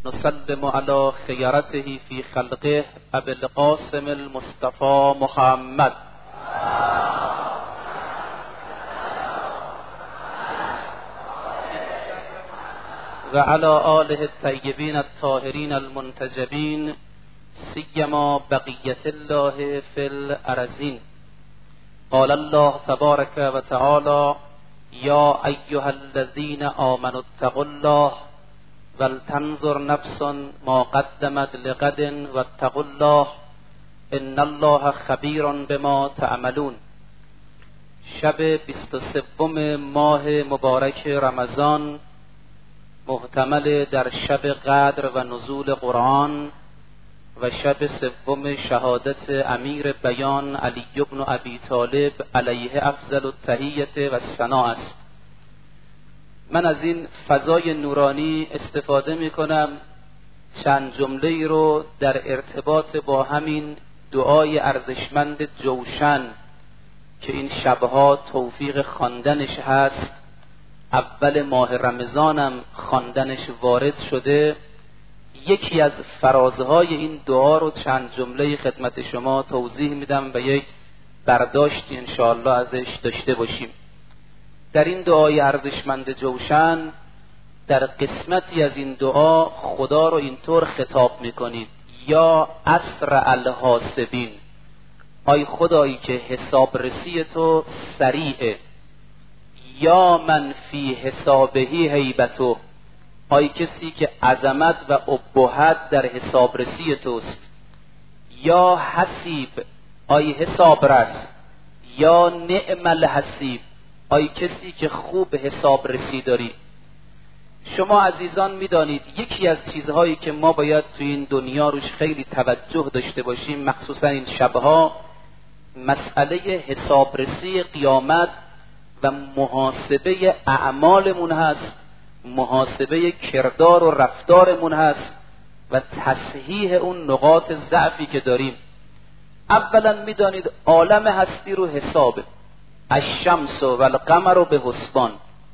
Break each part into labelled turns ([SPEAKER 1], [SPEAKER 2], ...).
[SPEAKER 1] نسلم على خيرته في خلقه أبي القاسم المصطفى محمد وعلى آله الطيبين الطاهرين المنتجبين سيما بقية الله في الأرضين. قال الله تبارك وتعالى: يا أيها الذين آمنوا اتقوا الله ولتنظر نفس ما قدمت لغد واتقوا الله ان الله خبیر بما تعملون. شب 23 ماه مبارک رمضان، محتمل در شب قدر و نزول قرآن و شب سوم شهادت امیر بیان علی بن ابی طالب علیه افضل التحیة و الثناء است. من از این فضای نورانی استفاده می کنم چند جمله رو در ارتباط با همین دعای ارزشمند جوشن که این شبها توفیق خواندنش هست، اول ماه رمضانم خواندنش وارد شده، یکی از فرازهای این دعا رو چند جمله خدمت شما توضیح میدم و یک برداشتی انشاءالله ازش داشته باشیم. در این دعای ارزشمند جوشن، در قسمتی از این دعا خدا رو اینطور خطاب میکنید: یا اسرع الحاسبین، آی خدایی که حساب رسی تو سریعه. یا من فی حسابهی هیبتو، آی کسی که عظمت و ابهت در حساب رسی توست. یا حسیب، آی حساب رس. یا نعم الحسیب، آی کسی که خوب حساب رسی داری. شما عزیزان میدانید یکی از چیزهایی که ما باید تو این دنیا روش خیلی توجه داشته باشیم، مخصوصا این شبها، مسئله حسابرسی قیامت و محاسبه اعمالمون هست، محاسبه کردار و رفتارمون هست و تصحیح اون نقاط ضعفی که داریم. اولا میدانید عالم هستی رو حسابه، الشمس و القمر به حسبان.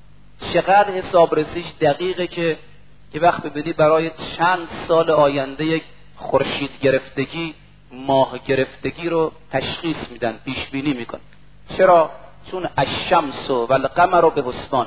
[SPEAKER 1] چقدر حساب رسیش دقیقه که وقت ببینی برای چند سال آینده یک خورشید گرفتگی، ماه گرفتگی رو تشخیص میدن، پیش بینی میکن. چرا؟ چون الشمس و القمر به حسبان،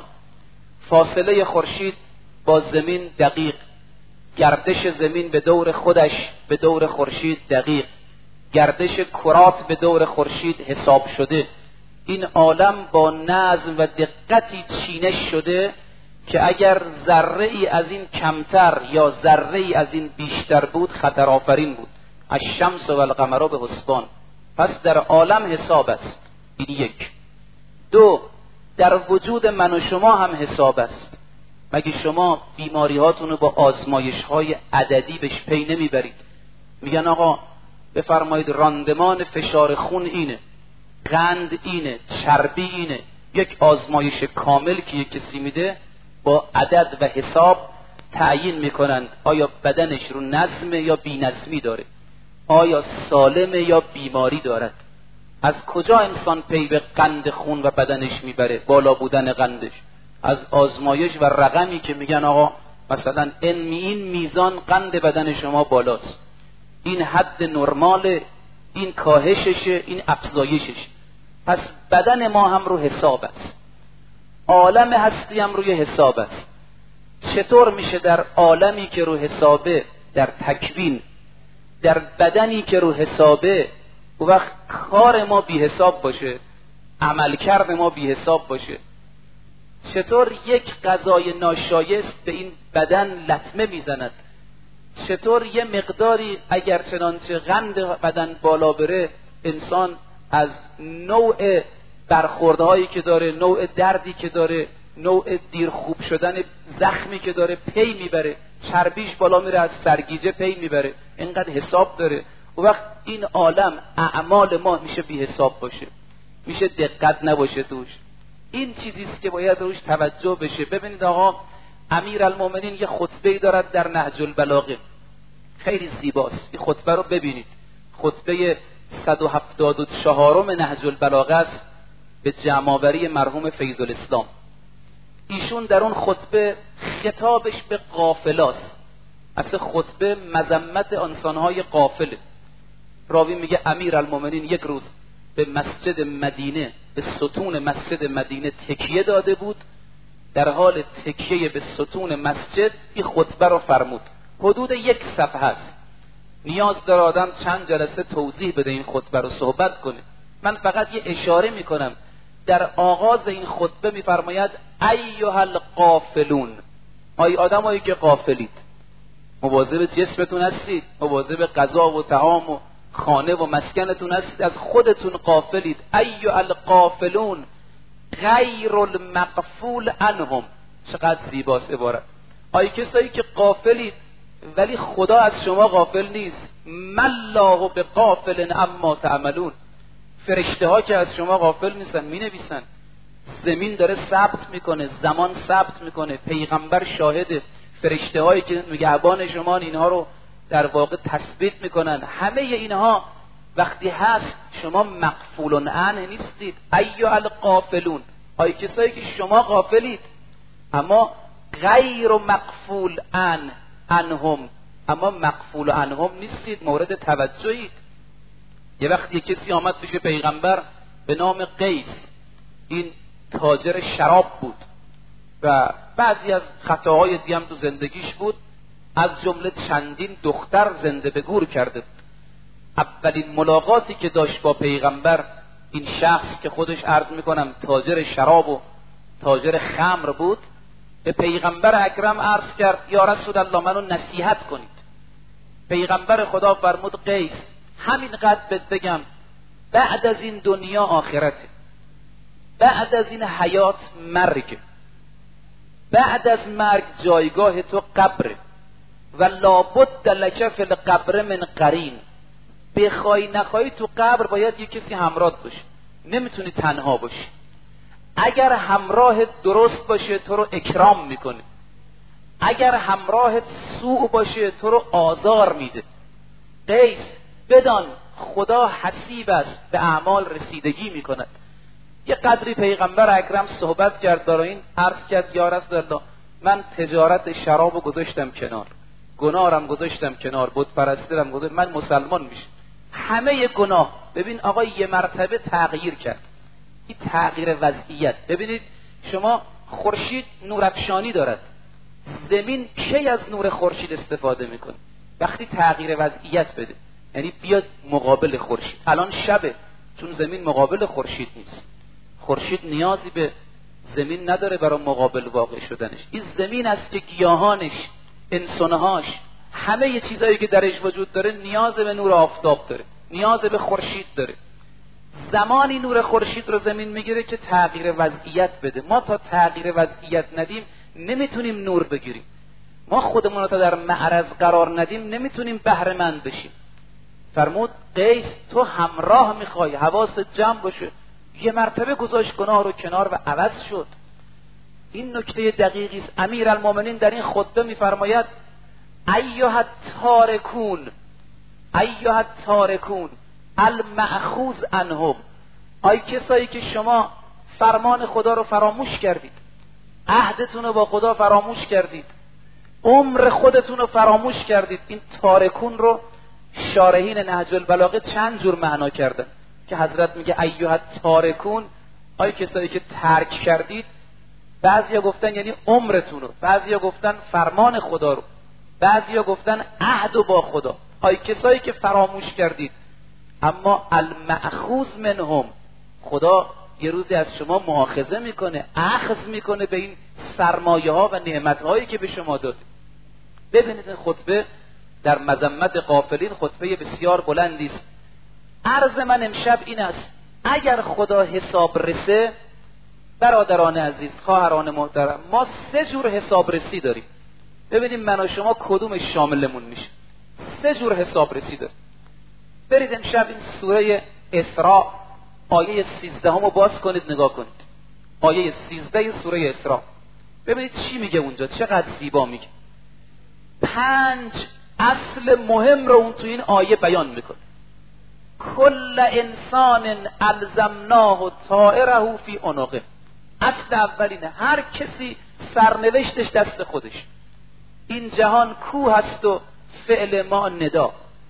[SPEAKER 1] فاصله خورشید با زمین دقیق، گردش زمین به دور خودش به دور خورشید دقیق، گردش کرات به دور خورشید حساب شده. این عالم با نظم و دقتی چینش شده که اگر ذره ای از این کمتر یا ذره ای از این بیشتر بود خطر آفرین بود. الشمس و القمر به حسبان. پس در عالم حساب است. این یک. دو، در وجود من و شما هم حساب است. مگه شما بیماری هاتون رو با آزمایش های عددی بهش پی نمیبرید؟ میگن آقا بفرمایید راندمان فشار خون اینه، قند اینه، چربی اینه. یک آزمایش کامل که یک کسی میده با عدد و حساب تعیین میکنند آیا بدنش رو نظم یا بی نظمی داره، آیا سالم یا بیماری دارد. از کجا انسان پی به قند خون و بدنش میبره؟ بالا بودن قندش از آزمایش و رقمی که میگن آقا مثلا این میزان قند بدن شما بالاست، این حد نرماله، این کاهششه، این افزایششه. پس بدن ما هم رو حساب است، عالم هستی هم روی حساب است. چطور میشه در عالمی که رو حسابه، در تکوین، در بدنی که رو حسابه، او وقت کار ما بی حساب باشه، عملکرد ما بی حساب باشه؟ چطور یک غذای ناشایست به این بدن لطمه میزند؟ چطور یه مقداری اگر چنانچه قند بدن بالا بره انسان از نوع برخوردهایی که داره، نوع دردی که داره، نوع دیر خوب شدن زخمی که داره پی میبره، چربیش بالا میره، از سرگیجه پی میبره، اینقدر حساب داره. و وقت این عالم اعمال ما میشه بی حساب باشه، میشه دقت نباشه توش. این چیزیست که باید روش توجه بشه. ببینید آقا امیرالمومنین یه خطبه‌ای دارد در نهج البلاغه، خیلی زیباست. این خطبه رو ببینید، خطبه 174 نهج البلاغه است به جمع‌آوری مرحوم فیض الاسلام. ایشون در اون خطبه خطابش به قافلاست. اصلا خطبه مذمت انسانهای غافله. راوی میگه امیرالمومنین یک روز به مسجد مدینه، به ستون مسجد مدینه تکیه داده بود. در حال تکیه به ستون مسجد این خطبه رو فرمود. حدود 1 صفحه است. نیاز داره آدم چند جلسه توضیح بده این خطبه رو صحبت کنه. من فقط یه اشاره میکنم. در آغاز این خطبه میفرماید ایها الغافلون، ای آدمایی که غافلید، مواظب جسمتون هستید، مواظب غذا و طعام و خانه و مسکنتون هستید، از خودتون غافلید. ایها الغافلون غیر المغفول عنهم. چقدر زیباست عبارت. ای کسایی که غافلید ولی خدا از شما غافل نیست. مالله بغافل عما تعملون. فرشته ها که از شما غافل نیستن، می نویسن. زمین داره ثبت میکنه، زمان ثبت میکنه، پیغمبر شاهده، فرشته هایی که نگهبان شما اینها رو در واقع تثبیت میکنن. همه اینها وقتی هست شما مغفولون عنه نیستید. ایها الغافلون، ای کسایی که شما غافلید اما غیر مغفول عنهم، اما مغفول عنهم نیستید، مورد توجهید. یه وقتی کسی آمد پیش پیغمبر به نام قیس، این تاجر شراب بود و بعضی از خطاهای دیگه هم تو زندگیش بود، از جمله چندین دختر زنده به گور کرده بود. اولین ملاقاتی که داشت با پیغمبر این شخص که خودش عرض میکنم تاجر شراب و تاجر خمر بود، به پیغمبر اکرم عرض کرد یا رسول الله منو نصیحت کنید. پیغمبر خدا فرمود قیس همین قد بهت بگم، بعد از این دنیا آخرته، بعد از این حیات مرگ، بعد از مرگ جایگاه تو قبره و لابد لک فی القبر من قرین. بخوای نخوای تو قبر باید یک کسی همراه باشه، نمیتونی تنها باشی. اگر همراهت درست باشه تو رو اکرام میکنه، اگر همراهت سوء باشه تو رو آزار میده. قیس بدان خدا حسیب است، به اعمال رسیدگی میکند. یه قدری پیغمبر اکرم صحبت کرد برای این، عرض کرد یا رسول الله من تجارت شرابو گذاشتم کنار، گناهرم گذاشتم کنار، بت پرستیرم گذاشتم، من مسلمان میشم. همه گناه. ببین آقا یه مرتبه تغییر کرد، این تغییر وضعیت. ببینید شما خورشید نورافشانی دارد، زمین کی از نور خورشید استفاده میکنه؟ وقتی تغییر وضعیت بده، یعنی بیاد مقابل خورشید. الان شبه چون زمین مقابل خورشید نیست، خورشید نیازی به زمین نداره برای مقابل واقع شدنش. این زمین است که گیاهانش، انسانهاش، همه ی چیزایی که درش وجود داره نیاز به نور آفتاب داره، نیاز به خورشید داره. زمانی نور خورشید رو زمین میگیره که تغییر وضعیت بده. ما تا تغییر وضعیت ندیم نمیتونیم نور بگیریم. ما خودمون رو تا در معرض قرار ندیم نمیتونیم بهره مند بشیم. فرمود قیس تو همراه میخوای، حواست جمع باشه. یه مرتبه گذاشت گناه رو کنار و عوض شد. این نکته دقیقی است. امیرالمومنین در این خطبه میفرماید ایها التارکون، ایها التارکون المأخوذ عنهم، ای کسایی که شما فرمان خدا رو فراموش کردید، عهدتون رو با خدا فراموش کردید، عمر خودتون رو فراموش کردید. این تارکون رو شارحین نهج البلاغه چند جور معنا کردن که حضرت میگه ایها التارکون، ای کسایی که ترک کردید. بعضیا گفتن یعنی عمرتون رو، بعضیا گفتن فرمان خدا رو، بعضیا گفتن عهد با خدا. ای کسایی که فراموش کردید. اما المأخوذ منهم، خدا یه روزی از شما مؤاخذه میکنه، اخذ میکنه به این سرمایه ها و نعمت هایی که به شما داده. ببینید این خطبه در مذمت غافلین خطبه بسیار بلندی است. عرض من امشب این است اگر خدا حساب رسه، برادران عزیز، خواهران محترم، ما 3 جور حسابرسی داریم. ببینیم من و شما کدوم شاملمون میشه. 3 جور حسابرسی داریم. برید امشب این سوره اسراء آیه 13 رو باز کنید، نگاه کنید. آیه 13 سوره اسراء، ببینید چی میگه اونجا، چقدر زیبا میگه. 5 اصل مهم رو اون تو این آیه بیان میکنه. کل انسان الزمناه طائره فی عنقه. اصل اولینه، هر کسی سرنوشتش دست خودش. این جهان کوه است و فعل ما ندا،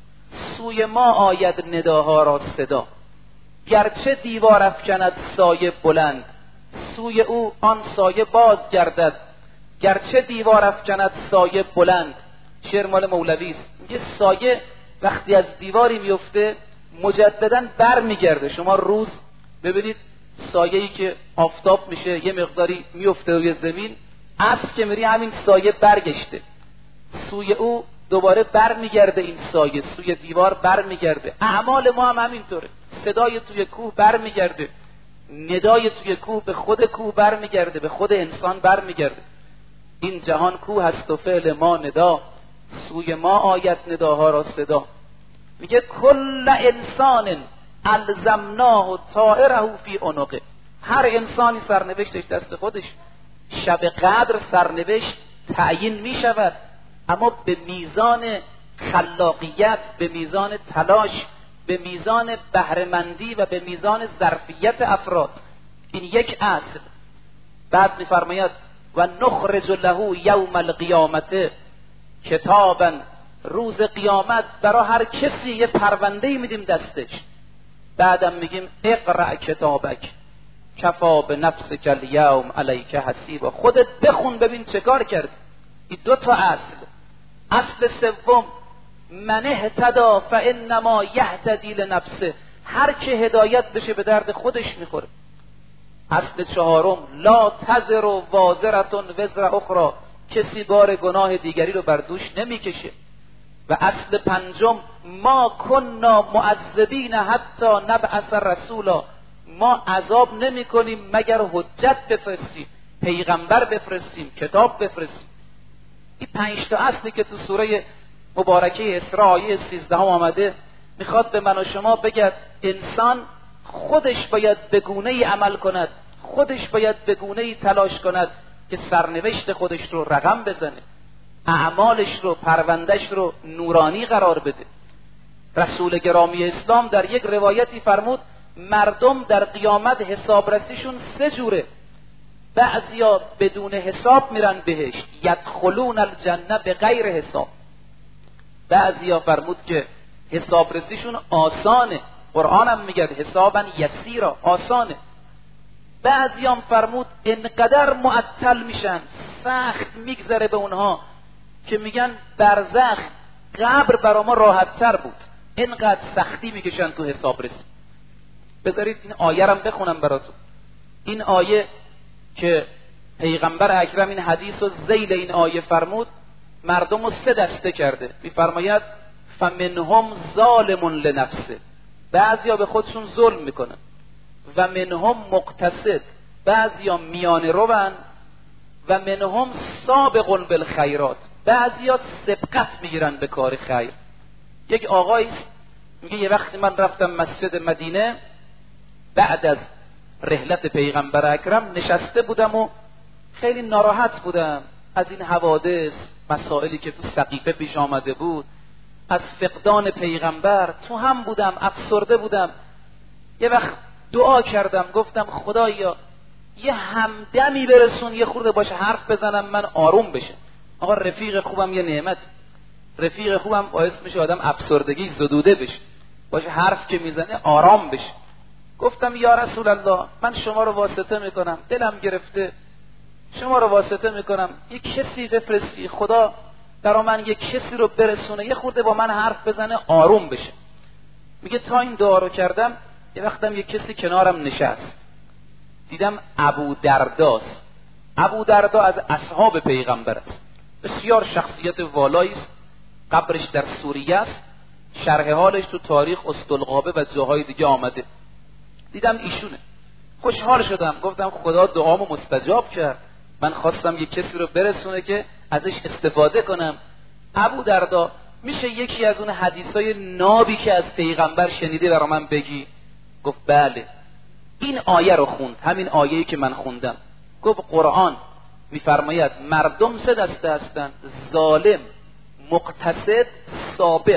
[SPEAKER 1] سوی ما آید نداها را صدا. گرچه دیوار افکند سایه بلند، سوی او آن سایه باز گردد. گرچه دیوار افکند سایه بلند، شعر مال مولوی است. میگه سایه وقتی از دیواری میفته مجددا بر میگرده. شما روز ببینید سایه‌ای که آفتاب میشه یه مقداری میفته روی زمین، عصر که میری همین سایه برگشته، سوی او دوباره بر میگرده. این سایه سوی دیوار بر میگرده. اعمال ما هم همینطوره. صدای توی کوه بر میگرده، ندای توی کوه به خود کوه بر میگرده، به خود انسان بر میگرده. این جهان کوه هست و فعل ما ندا، سوی ما آید نداها را صدا. میگه کل انسان الزمناه طائره فی عنقه. هر انسانی سرنوشتش دست خودش. شب قدر سرنوشت تعیین میشود، اما به میزان خلاقیت، به میزان تلاش، به میزان بهره‌مندی و به میزان ظرفیت افراد. این یک اصل. بعد میفرماید و نخرج له یوم القیامت کتابا، روز قیامت برای هر کسی یه پرونده میدیم دستش. بعدم میگیم اقرأ کتابک کفا بنفسک الیوم علیک حسیبا. خودت بخون ببین چه کار کردی. این دو تا اصل. اصل سوم من اهتدی فانما یهتدی لنفسه. هر که هدایت بشه به درد خودش میخوره. اصل چهارم لا تزر وازرة وزر اخرى. کسی بار گناه دیگری رو بر دوش نمیکشه. و اصل پنجم ما کنا معذبین حتی نبعث رسولا. ما عذاب نمی کنیم مگر حجت بفرستیم، پیغمبر بفرستیم، کتاب بفرستیم. این 5 تا اصلی که تو سوره مبارکه اسراء آیه 13 آمده میخواد به من و شما بگه انسان خودش باید به گونه‌ای عمل کند، خودش باید به گونه‌ای تلاش کند که سرنوشت خودش رو رقم بزنه، اعمالش رو، پروندهش رو نورانی قرار بده. رسول گرامی اسلام در یک روایتی فرمود مردم در قیامت حسابرسیشون 3 جوره. بعضیا بدون حساب میرن بهشت، یدخلون الجنه به غیر حساب. بعضیا فرمود که حسابرسیشون آسانه، قرآن هم میگه حسابا یسیرا، آسانه. بعضیام فرمود انقدر معطل میشن، سخت میگذره به اونها که میگن برزخ، قبر برا ما راحت تر بود، اینقدر سختی میکشن تو حسابرسی. بذارید این آیه رو بخونم براتون. این آیه که پیغمبر اکرم این حدیث و ذیل این آیه فرمود مردم رو 3 دسته کرده. میفرماید فمنهم ظالم لنفسه، بعضیا به خودشون ظلم میکنن. و منهم مقتصد، بعضیا میانه روان. و منهم سابق بالخیرات، بعضیا سبقت میگیرن به کار خیر. یک آقایی میگه یه وقتی من رفتم مسجد مدینه بعد از رحلت پیغمبر اکرم، نشسته بودم و خیلی ناراحت بودم از این حوادث، مسائلی که تو سقیفه پیش آمده بود، از فقدان پیغمبر. تو هم بودم، افسرده بودم. یه وقت دعا کردم، گفتم خدایا یه همدمی برسون، یه خورده باشه حرف بزنم من آروم بشه. آقا رفیق خوبم یه نعمت، رفیق خوبم باعث میشه آدم افسردگی زدوده بشه، باشه حرف که میزنه آرام بشه. گفتم یا رسول الله من شما رو واسطه میکنم، دلم گرفته، شما رو واسطه میکنم یک کسی بفرستی، خدا برا من یک کسی رو برسونه یه خورده با من حرف بزنه آروم بشه. میگه تا این دعا رو کردم یه وقتم یک کسی کنارم نشست، دیدم ابو درداست. ابو دردا از اصحاب پیغمبر است، بسیار شخصیت والایی است، قبرش در سوریه است، شرح حالش تو تاریخ اسطلقابه و جاهای دیگه آمده. دیدم ایشونه، خوشحال شدم، گفتم خدا دعامو مستجاب کرد، من خواستم یک کسی رو برسونه که ازش استفاده کنم. ابو دردا میشه یکی از اون حدیثای نابی که از پیغمبر شنیده برا من بگی؟ گفت بله. این آیه رو خوند، همین آیه‌ای که من خوندم. گفت قرآن میفرماید مردم 3 دسته هستن، ظالم، مقتصد، سابق.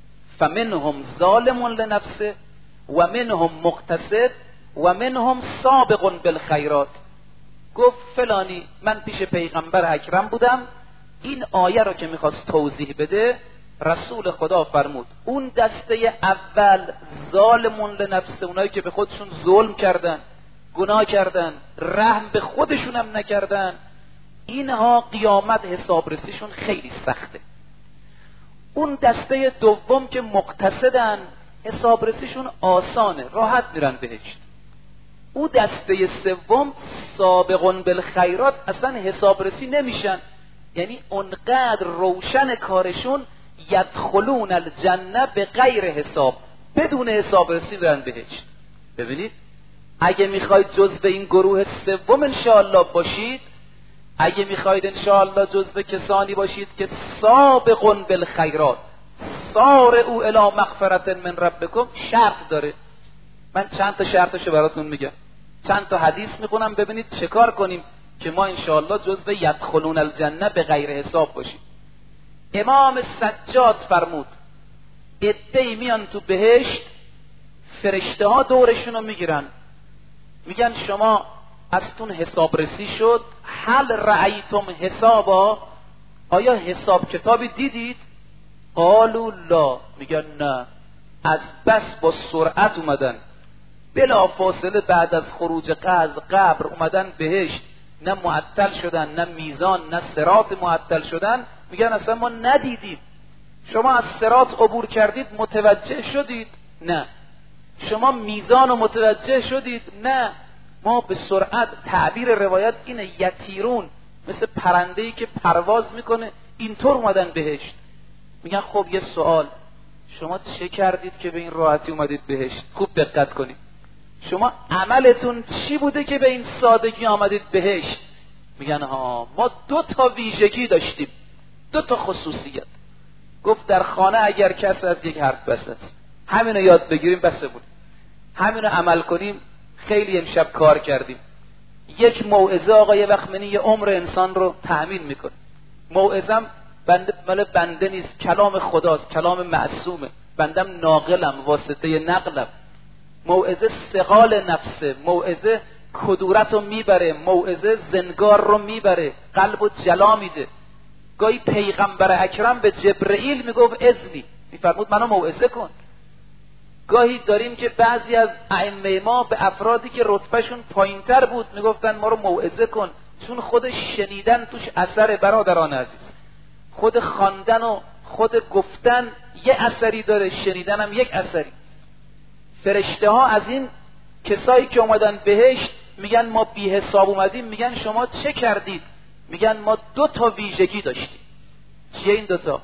[SPEAKER 1] فمنهم ظالم لنفسه و منهم مقتصد و منهم سابق بالخیرات. گفت فلانی من پیش پیغمبر اکرم بودم، این آیه رو که میخواست توضیح بده، رسول خدا فرمود اون دسته اول ظالمون لنفسه، اونایی که به خودشون ظلم کردن، گناه کردن، رحم به خودشون هم نکردن، اینها قیامت حسابرسیشون خیلی سخته. اون دسته دوم که مقتصدن، حسابرسیشون آسانه، راحت میرن بهشت. او دسته سوم سابقون بالخیرات، اصلا حسابرسی نمیشن، یعنی اونقدر روشن کارشون، یدخلون الجنه به غیر حساب، بدون حسابرسی میرن بهشت. ببینید اگه میخواید جزو این گروه سوم انشاءالله باشید، اگه میخواید انشاءالله جزو کسانی باشید که سابقون بالخیرات، سارعوا الی مغفرة من ربکم، شرط داره. من چند تا شرطشو براتون میگم، چند تا حدیث میخونم، ببینید چه کار کنیم که ما انشاءالله جزو یدخلون الجنه به غیر حساب باشیم. امام سجاد فرمود عده‌ای میان تو بهشت، فرشته ها دورشونو میگیرن، میگن شما ازتون حسابرسی شد، هل رأیتم حسابا، آیا حساب کتابی دیدید؟ قالوا لا، میگن نه. از بس با سرعت اومدن، بلا فاصله بعد از خروج از قبر اومدن بهشت، نه معطل شدن، نه میزان نه صراط معطل شدن، میگن اصلا ما ندیدیم. شما از صراط عبور کردید متوجه شدید؟ نه. شما میزان رو متوجه شدید؟ نه. ما به سرعت، تعبیر روایت اینه، یطیرون، مثل پرنده‌ای که پرواز میکنه، اینطور اومدن بهشت. میگن خب یه سوال، شما چه کردید که به این راحتی اومدید بهشت؟ خوب دقت کنید، شما عملتون چی بوده که به این سادگی آمدید بهشت؟ میگن ها ما 2 تا ویژگی داشتیم، 2 تا خصوصیت. گفت در خانه اگر کس از یک حرف بس است، همینو یاد بگیریم بسه بود، همینو عمل کنیم، خیلی امشب کار کردیم. یک موعظه آقا یه وقت منی یه عمر انسان رو تأمین میکنه. موعظم مال بنده نیست، کلام خداست، کلام معصومه، بندم ناقلم، واسطه نقلم. موعظه ثقال نفسه، موعظه کدورت رو میبره، موعظه زنگار رو میبره، قلب رو جلا میده. گاهی پیغمبر اکرم به جبرئیل میگفت اذنی، میفرمود منو موعظه کن. گاهی داریم که بعضی از ائمه ما به افرادی که رتبهشون پایینتر بود میگفتن ما رو موعظه کن، چون خود شنیدن توش اثر. برادران عزیز، خود خواندن و خود گفتن یه اثری داره، شنیدن هم یک اثری. فرشته ها از این کسایی که اومدن بهشت میگن ما بی حساب اومدیم، میگن شما چه کردید؟ میگن ما 2 تا ویژگی داشتیم. چیه این 2 تا؟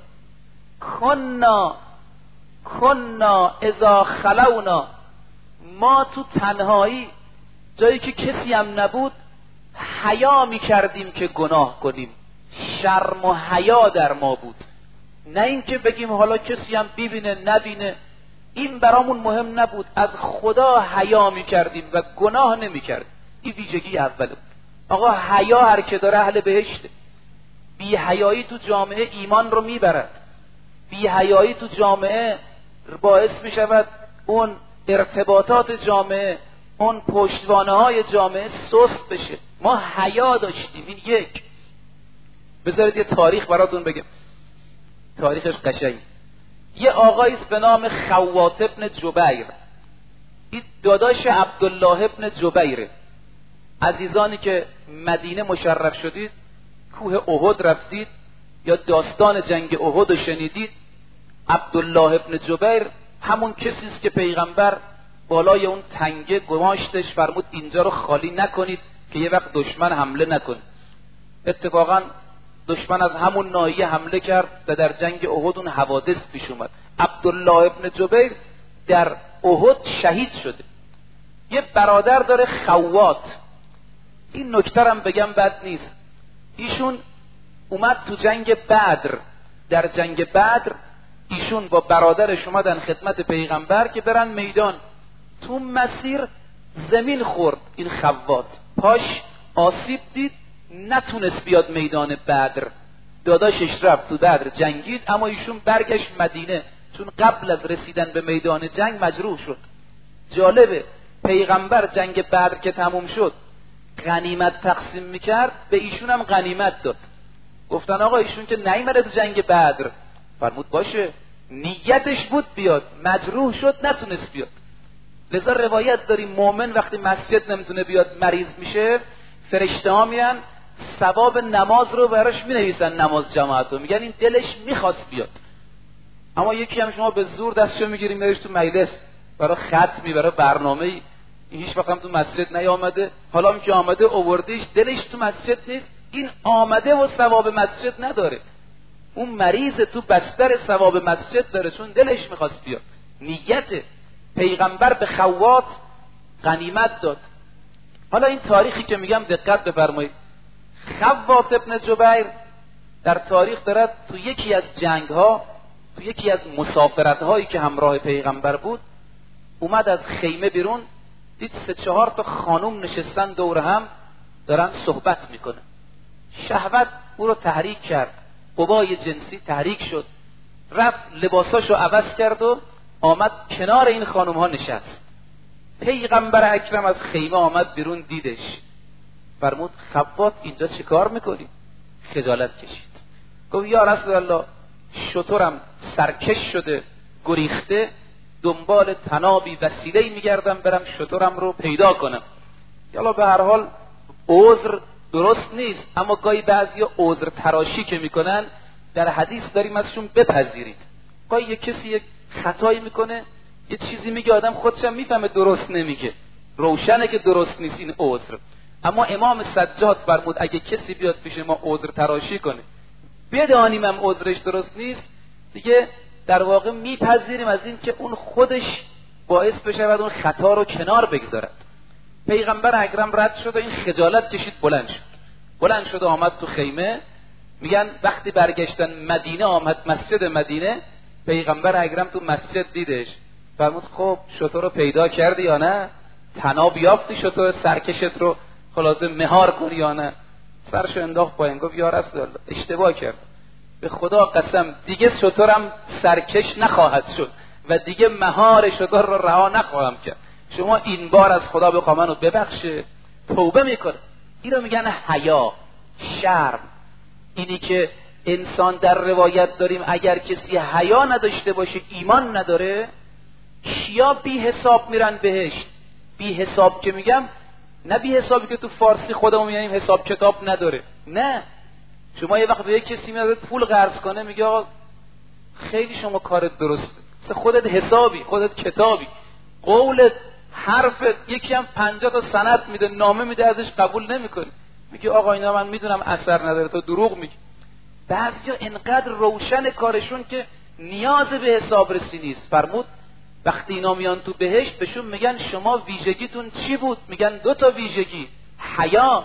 [SPEAKER 1] کنا اذا خلونا، ما تو تنهایی، جایی که کسی هم نبود، حیا میکردیم که گناه کنیم، شرم و حیا در ما بود. نه اینکه بگیم حالا کسی هم ببینه نبینه، این برامون مهم نبود، از خدا حیا میکردیم و گناه نمیکردیم. این ویژگی اوله بود. آقا حیا هر که داره اهل بهشته. بی حیایی تو جامعه ایمان رو میبرد، بی حیایی تو جامعه باعث میشود اون ارتباطات جامعه، اون پشتوانه های جامعه سست بشه. ما حیا داشتیم. این یک. بذارید یه تاریخ براتون بگم، تاریخش قشنگ. یه آقاییست به نام خوات ابن جبیر، این داداش عبدالله ابن جبیره. عزیزانی که مدینه مشرف شدید، کوه احد رفتید یا داستان جنگ احد رو شنیدید، عبدالله ابن جبیر همون کسیست که پیغمبر بالای اون تنگه گماشتش، فرمود اینجا رو خالی نکنید که یه وقت دشمن حمله نکنه. اتفاقا دشمن از همون ناحیه حمله کرد و در جنگ احد اون حوادث پیش اومد. عبدالله ابن جبیر در احد شهید شده. یه برادر داره خوات، این نکته هم بگم بد نیست. ایشون اومد تو جنگ بدر، در جنگ بدر ایشون با برادرش اومدن خدمت پیغمبر که برن میدان. تو مسیر زمین خورد این خوات، پاش آسیب دید، نتونست بیاد میدان بدر. داداشش رفت تو بدر جنگید، اما ایشون برگشت مدینه، چون قبل از رسیدن به میدان جنگ مجروح شد. جالبه پیغمبر جنگ بدر که تموم شد غنیمت تقسیم میکرد، به ایشون هم غنیمت داد. گفتن آقا ایشون که نیامده تو جنگ بدر. فرمود باشه، نیتش بود بیاد، مجروح شد نتونست بیاد. لذا روایت داریم مؤمن وقتی مسجد نمیتونه بیاد مریض میشه، فرشته ها میان ثواب نماز رو براش مینویسن، نماز جماعت رو، میگن این دلش میخواست بیاد. اما یکی هم شما به زور دستشو میگیریم میریش تو مجلس برای ختمی، برای برنامه ای، این هیچ وقت هم تو مسجد نیامده، حالا هم که آمده آوردیش دلش تو مسجد نیست، این آمده و ثواب مسجد نداره. اون مریض تو بستر ثواب مسجد داره چون دلش میخواست بیاد. نیت پیغمبر به خوات غنیمت داد. حالا این تاریخی که میگم دقت بفرمایید، خوات ابن جبیر در تاریخ دارد تو یکی از جنگ ها، تو یکی از مسافرت هایی که همراه پیغمبر بود، اومد از خیمه بیرون، دید 3-4 تا خانوم نشستن دور هم دارن صحبت میکنه. شهوت او رو تحریک کرد، قوای جنسی تحریک شد، رفت لباساشو عوض کرد و آمد کنار این خانوم ها نشست. پیغمبر اکرم از خیمه آمد بیرون دیدش، فرمود خوات اینجا چه کار میکنی؟ خجالت کشید، گفت یا رسول الله شترم سرکش شده گریخته، دنبال تنابی وسیله‌ای میگردم برم شترم رو پیدا کنم. یالا به هر حال عذر درست نیست، اما گاهی بعضیا عذر تراشی که میکنن در حدیث داریم ازشون بپذیرید. گاهی یک کسی یک خطایی میکنه، یه چیزی میگه، آدم خودشم میفهمه درست نمیگه، روشنه که درست نیست این عذر. اما امام سجاد فرمود اگه کسی بیاد پیش ما عذر تراشی کنه بدانیم هم عذرش درست نیست، دیگه در واقع میپذیریم از این که اون خودش باعث بشود اون خطا رو کنار بگذارد. پیغمبر اکرم رد شد و این خجالت کشید، بلند شد و آمد تو خیمه. میگن وقتی برگشتن مدینه، آمد مسجد مدینه، پیغمبر اکرم تو مسجد دیدش، فرمود خب شتر رو پیدا کردی یا نه؟ تناب یافتی شتر سرکشت رو خلاصه مهار کنی یا نه؟ سرشو انداخت پایین، گفت یا رسول الله اشتباه کرد، به خدا قسم دیگه شترم سرکش نخواهد شد و دیگه مهار شتر رو رها نخواهم کرد، شما این بار از خدا بخواه منو ببخشه. توبه میکنه. اینو میگن حیا، شرم. اینی که انسان در روایت داریم اگر کسی حیا نداشته باشه ایمان نداره، کیا بی حساب میرن بهشت. بی حساب که میگم نه بی حسابی که تو فارسی خودمون میگیم حساب کتاب نداره، نه. شما یه وقت به یک کسی میاد پول قرض کنه، میگه آقا خیلی شما کارت درسته، خودت حسابی، خودت کتابی، قولت، حرفت، یکی هم 50 تا سند میده، نامه میده، ازش قبول نمیکنی، میگه آقا اینا من میدونم اثر نداره، تو دروغ میگی. بعضیا انقدر روشن کارشون که نیاز به حساب رسی نیست. فرمود وقتی اینا میان تو بهشت بهشون میگن شما ویژگیتون چی بود؟ میگن 2 تا ویژگی، حیا،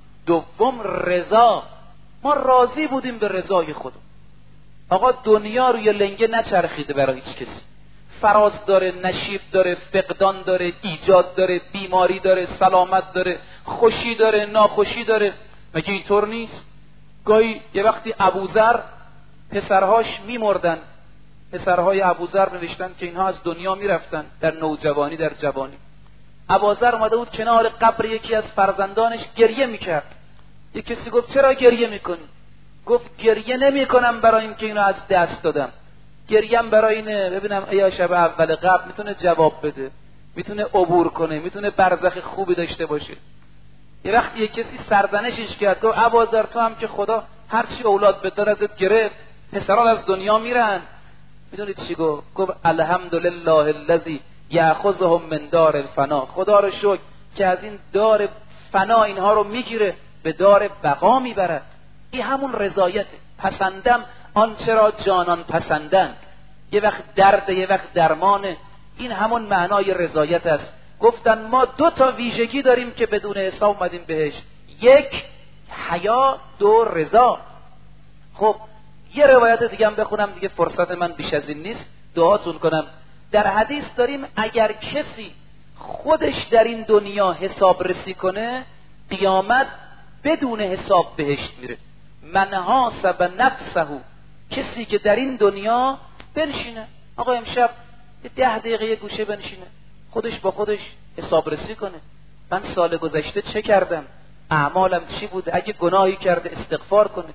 [SPEAKER 1] دوم رضا. ما راضی بودیم به رضای خودمون. آقا دنیا روی لنگه نچرخیده برای هیچ کسی، فراز داره، نشیب داره، فقدان داره، ایجاد داره، بیماری داره، سلامت داره، خوشی داره، ناخوشی داره. مگه اینطور نیست؟ گاهی یه وقتی ابوذر پسرهاش میمردن، پسرهای ابوذر نوشتن که اینها از دنیا میرفتن در نوجوانی، در جوانی. ابوذر اومده بود کنار قبر یکی از فرزندانش گریه میکرد. یک کسی گفت چرا گریه میکنی؟ گفت گریه نمیکنم برای اینکه اینو از دست دادم، گریم برای اینه ببینم ایا شب اول قبر میتونه جواب بده، میتونه عبور کنه، میتونه برزخ خوبی داشته باشه. یه وقتی یک کسی سرزنشش کرد، گفت ابوذر تو هم که خدا هر چی اولاد به دردت گرفت، پسران از دنیا میرن. میدونید چی گفت؟ گفت الحمدلله الذی یاخذهم من دار الفنا. خدا رو شکر که از این دار فنا اینها رو میگیره به دار بقا میبرد. این همون رضایته. پسندم آنچه را جانان پسندند. یه وقت درد، یه وقت درمانه. این همون معنای رضایت است. گفتن ما 2 تا ویژگی داریم که بدون حساب اومدیم بهشت، 1 حیا، 2 رضا. خب یه روایت دیگه هم بخونم دیگه، فرصت من بیش از این نیست، دعاتون کنم. در حدیث داریم اگر کسی خودش در این دنیا حساب رسی کنه، قیامت بدون حساب بهشت میره. من حاسب نفسه، کسی که در این دنیا بنشینه، آقا امشب 10 دقیقه گوشه بنشینه، خودش با خودش حساب رسی کنه. من سال گذشته چه کردم؟ اعمالم چی بود؟ اگه گناهی کرده استغفار کنه،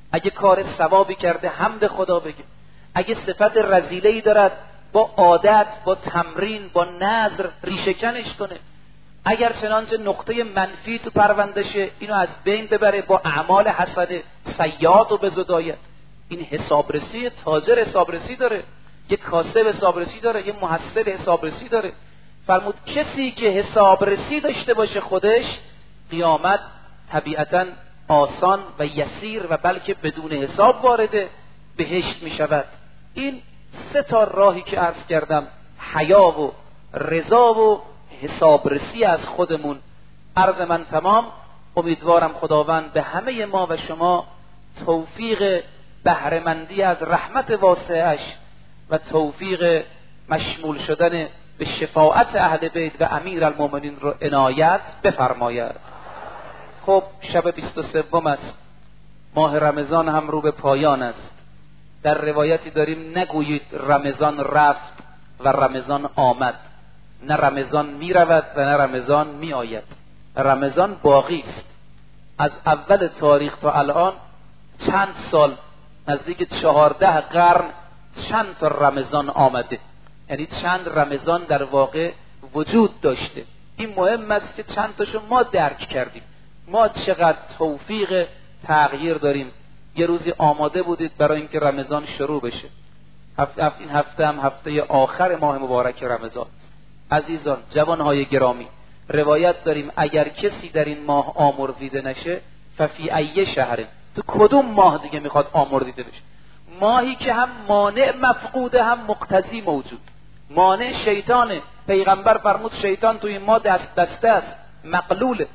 [SPEAKER 1] اگه کار ثوابی کرده حمد خدا بگه، اگه صفت رذیله‌ای دارد با عادت، با تمرین، با نذر ریشه‌کنش کنه، اگر چنانچه نقطه منفی تو پروندشه اینو از بین ببره، با اعمال حسنه سیئات رو بزداید. این حسابرسی، تاجر حسابرسی داره، یک کاسب حسابرسی داره، یک محصل حسابرسی داره. فرمود کسی که حسابرسی داشته باشه خودش، قیامت طبیعتاً آسان و یسیر و بلکه بدون حساب وارد بهشت می شود. این 3 تا راهی که عرض کردم، حیا و رضا و حسابرسی از خودمون. عرض من تمام. امیدوارم خداوند به همه ما و شما توفیق بهره‌مندی از رحمت واسعش و توفیق مشمول شدن به شفاعت اهل بیت و امیرالمومنین رو عنایت بفرماید. خب شب 23 است، ماه رمضان هم رو به پایان است. در روایتی داریم نگویید رمضان رفت و رمضان آمد، نه رمضان می رود و نه رمضان می آید. رمضان باقی است. از اول تاریخ تا الان چند سال، نزدیک 14 قرن چند تا رمضان آمده، یعنی چند رمضان در واقع وجود داشته. این مهم است که چند تاشو ما درک کردیم، ما چقدر توفیق تغییر داریم. یه روزی آماده بودید برای اینکه رمضان شروع بشه. این هفته هم هفته آخر ماه مبارک رمضان. عزیزان، جوانهای گرامی، روایت داریم اگر کسی در این ماه آمرزیده نشه، ففی ای شهر، تو کدوم ماه دیگه میخواد آمرزیده بشه؟ ماهی که هم مانع مفقوده هم مقتضی موجود. مانع شیطانه، پیغمبر فرمود شیطان تو این ماه دسته است، مقلوله.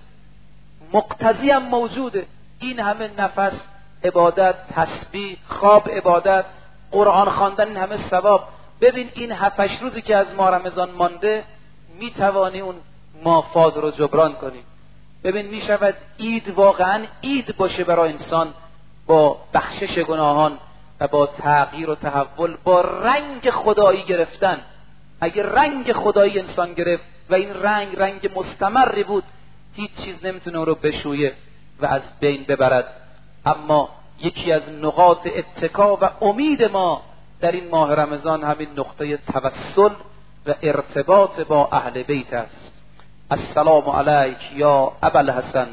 [SPEAKER 1] مقتضی هم موجوده. این همه نفس عبادت، تسبیح، خواب عبادت، قرآن خواندن، این همه ثواب. ببین این 7-8 روزی که از ماه رمضان مانده میتوانی اون مافاد رو جبران کنی. ببین میشود عید واقعا عید باشه برای انسان، با بخشش گناهان و با تغییر و تحول، با رنگ خدایی گرفتن. اگر رنگ خدایی انسان گرفت و این رنگ مستمری بود، هیچ چیز نمیتونه اون رو بشویه و از بین ببرد. اما یکی از نقاط اتکا و امید ما در این ماه رمضان همین نقطه توسل و ارتباط با اهل بیت است. السلام علیک یا ابوالحسن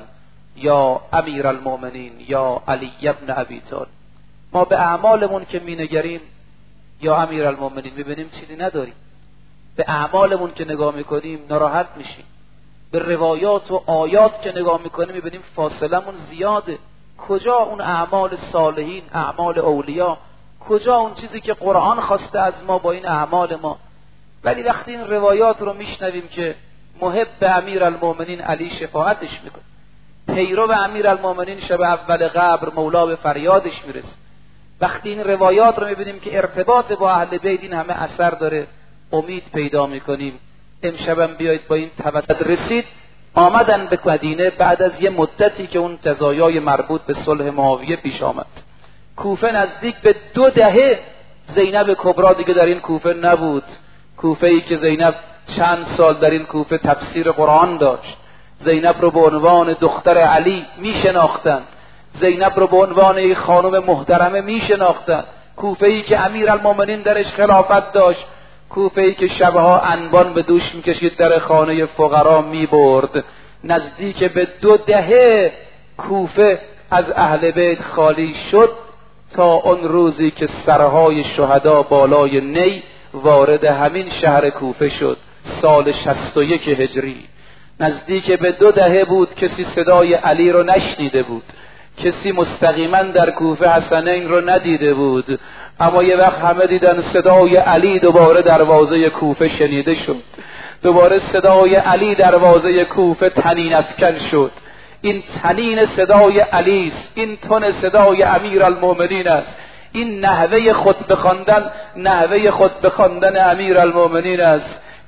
[SPEAKER 1] یا امیرالمومنین یا علی ابن ابی طالب. ما به اعمالمون که مینگریم یا امیرالمومنین میبینیم چیزی نداریم. به اعمالمون که نگاه میکنیم ناراحت میشیم. به روایات و آیات که نگاه میکنیم میبینیم فاصلمون زیاده. کجا اون اعمال صالحین، اعمال اولیاء؟ کجا اون چیزی که قرآن خواسته از ما با این اعمال ما؟ ولی وقتی این روایات رو میشنویم که محب امیرالمومنین علی شفاعتش میکنه، پیرو امیرالمومنین شب اول قبر مولا به فریادش میرسه، وقتی این روایات رو میبینیم که ارتباط با اهل بیت این همه اثر داره، امید پیدا میکنیم. امشبم بیایید با این توسط رسید آمدن به مدینه بعد از یه مدتی که اون جزایای مربوط به صلح معاویه پیش آمد. کوفه نزدیک به 2 دهه زینب کبرا دیگه در این کوفه نبود. کوفه ای که زینب چند سال در این کوفه تفسیر قرآن داشت. زینب رو به عنوان دختر علی میشناختن، زینب رو به عنوان خانم محترمه میشناختن. کوفه ای که امیرالمومنین درش خلافت داشت، کوفه ای که شبها انبان به دوش میکشید، در خانه فقرا میبرد. نزدیک به 2 دهه کوفه از اهل بیت خالی شد تا اون روزی که سرهای شهدا بالای نی وارد همین شهر کوفه شد، سال 61 هجری. نزدیک به 2 دهه بود کسی صدای علی رو نشنیده بود، کسی مستقیما در کوفه حسنین رو ندیده بود. اما یه وقت همه دیدن صدای علی دوباره دروازه کوفه شنیده شد، دوباره صدای علی دروازه کوفه طنین افکن شد. این طنین صدای علی است، این تون صدای امیرالمومنین است، این نحوه خطبه خواندن امیرالمومنین است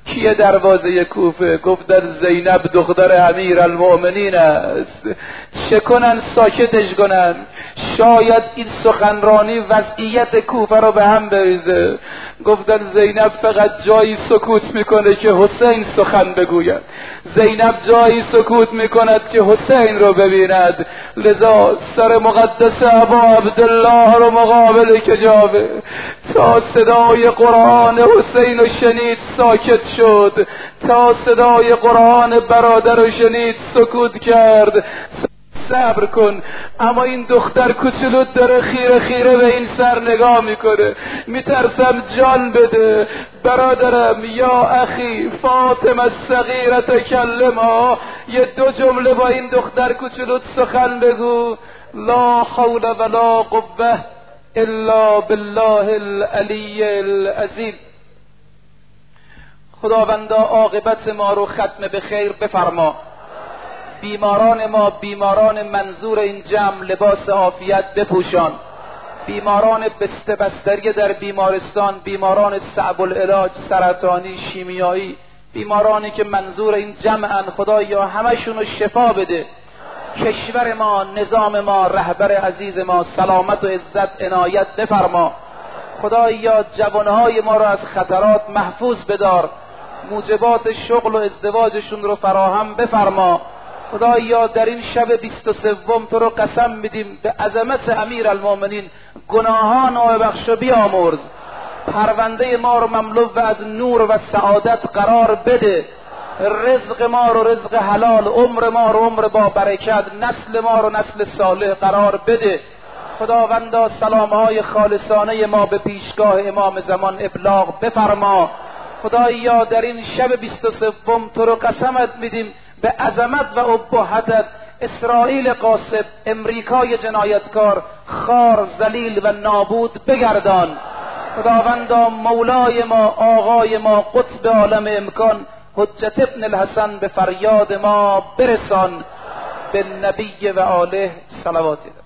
[SPEAKER 2] کیه دروازه کوفه؟ گفتن زینب دختر امیرالمؤمنین است. چه کنن؟ ساکتش کنن. شاید این سخنرانی وضعیت کوفه رو به هم بریزه. گفتن زینب فقط جایی سکوت میکنه که حسین سخن بگوید، زینب جایی سکوت میکند که حسین رو ببیند، لذا سر مقدس ابا عبدالله رو مقابل کجابه تا صدای قرآن حسین رو شنید ساکت شد، تا صدای قرآن برادر رو شنید سکوت کرد. صبر کن. اما این دختر کوچولو داره خیره خیره به این سر نگاه میکنه. میترسم جان بده. برادرم، یا اخی فاطمه الصغیره تکلما، یه 2 جمله با این دختر کوچولو سخن بگو. لا حول ولا قوه الا بالله العلی العظیم. خداوندا عاقبت ما رو ختم به خیر بفرما. بیماران ما، بیماران منظور این جمع، لباس عافیت بپوشان. بیماران بستری در بیمارستان، بیماران صعب العلاج، سرطانی، شیمیایی، بیمارانی که منظور این جمعن، خدایا همشون رو شفا بده. کشور ما، نظام ما، رهبر عزیز ما سلامت و عزت عنایت بفرما. خدایا جوانهای ما رو از خطرات محفوظ بدار. موجبات شغل و ازدواجشون رو فراهم بفرما. خدایا در این شب 23 تو رو قسم میدیم به عظمت امیرالمؤمنین گناهان رو ببخش و بیامرز. پرونده ما رو مملو از نور و سعادت قرار بده. رزق ما رو رزق حلال، عمر ما رو عمر با برکت، نسل ما رو نسل صالح قرار بده. خداوندا سلامهای خالصانه ما به پیشگاه امام زمان ابلاغ بفرما. خدایا در این شب 23 تو رو قسمت میدیم به عظمت و ابهتت اسرائیل قاصب، امریکای جنایتکار، خار ذلیل و نابود بگردان. خداوندا مولای ما، آقای ما، قطب عالم امکان حجت ابن الحسن به فریاد ما برسان. به نبی و آله صلوات.